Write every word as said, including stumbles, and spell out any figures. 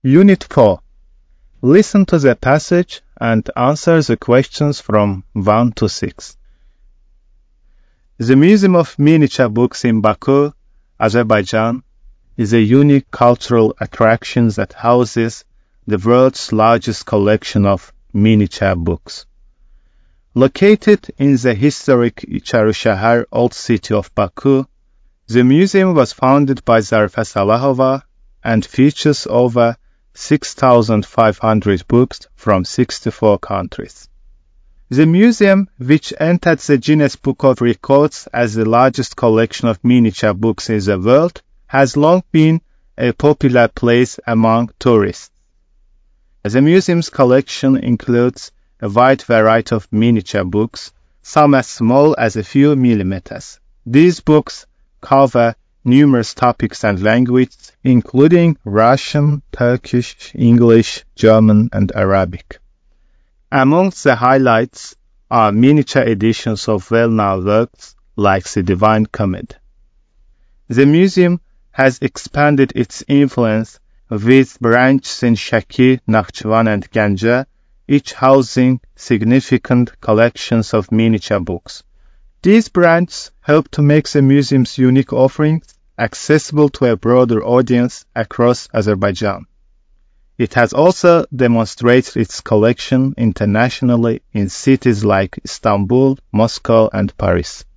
Unit four. Listen to the passage and answer the questions from one to six. The Museum of Miniature Books in Baku, Azerbaijan, is a unique cultural attraction that houses the world's largest collection of miniature books. Located in the historic Charishahar Old City of Baku, the museum was founded by Zarifa Salahova and features over six thousand five hundred books from sixty-four countries. The museum, which entered the Guinness Book of Records as the largest collection of miniature books in the world, has long been a popular place among tourists. The museum's collection includes a wide variety of miniature books, some as small as a few millimeters. These books cover numerous topics and languages, including Russian, Turkish, English, German, and Arabic. Amongst the highlights are miniature editions of well-known works like the Divine Comedy. The museum has expanded its influence with branches in Shaki, Nakhchivan, and Ganja, each housing significant collections of miniature books. These branches help to make the museum's unique offerings accessible to a broader audience across Azerbaijan. It has also demonstrated its collection internationally in cities like Istanbul, Moscow, and Paris.